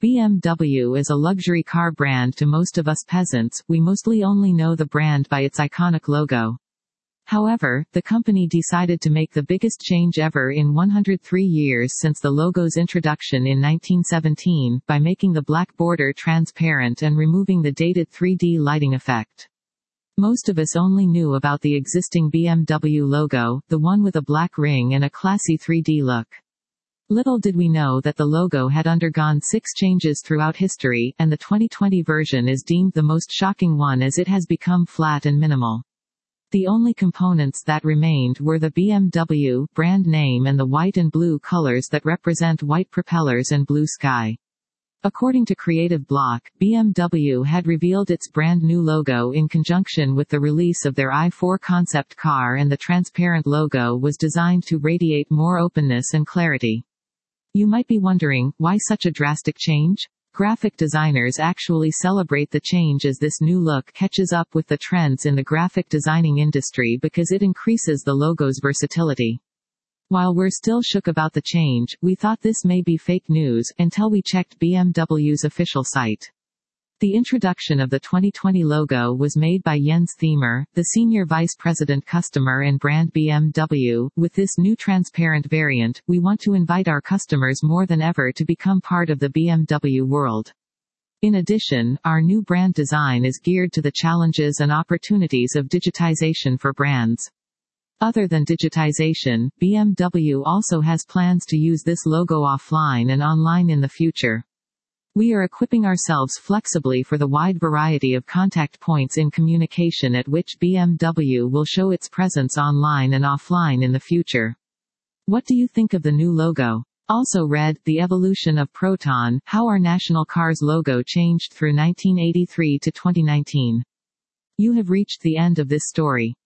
BMW is a luxury car brand to most of us peasants. We mostly only know the brand by its iconic logo. However, the company decided to make the biggest change ever in 103 years since the logo's introduction in 1917, by making the black border transparent and removing the dated 3D lighting effect. Most of us only knew about the existing BMW logo, the one with a black ring and a classy 3D look. Little did we know that the logo had undergone 6 changes throughout history, and the 2020 version is deemed the most shocking one as it has become flat and minimal. The only components that remained were the BMW brand name and the white and blue colors that represent white propellers and blue sky. According to Creative Block, BMW had revealed its brand new logo in conjunction with the release of their i4 concept car, and the transparent logo was designed to radiate more openness and clarity. You might be wondering, why such a drastic change? Graphic designers actually celebrate the change as this new look catches up with the trends in the graphic designing industry because it increases the logo's versatility. While we're still shook about the change, we thought this may be fake news, until we checked BMW's official site. The introduction of the 2020 logo was made by Jens Thiemer, the Senior Vice President Customer and Brand BMW. With this new transparent variant, we want to invite our customers more than ever to become part of the BMW world. In addition, our new brand design is geared to the challenges and opportunities of digitization for brands. Other than digitization, BMW also has plans to use this logo offline and online in the future. We are equipping ourselves flexibly for the wide variety of contact points in communication at which BMW will show its presence online and offline in the future. What do you think of the new logo? Also read, The Evolution of Proton, How Our National Car's Logo Changed Through 1983 to 2019. You have reached the end of this story.